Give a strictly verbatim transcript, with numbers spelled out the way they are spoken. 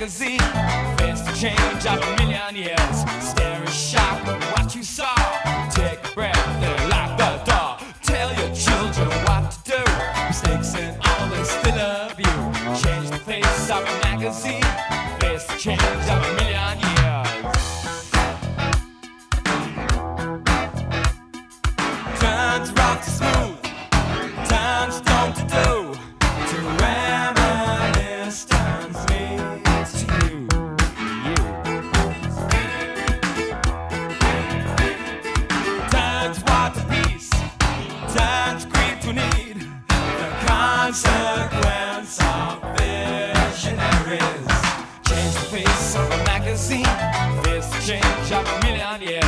magazine. Face the change of a million years. Stare in shock at what you saw. Take a breath and lock the door. Tell your children what to do. Mistakes and all they still love you. Change the face of a magazine. Face the change of a million years. Turns rough to smooth. Turns stone to do. To reminisce turns me to you. You. Turns war to peace. Turns greed to need. The consequence of visionaries. Change the face of a magazine. Face the change of a million years.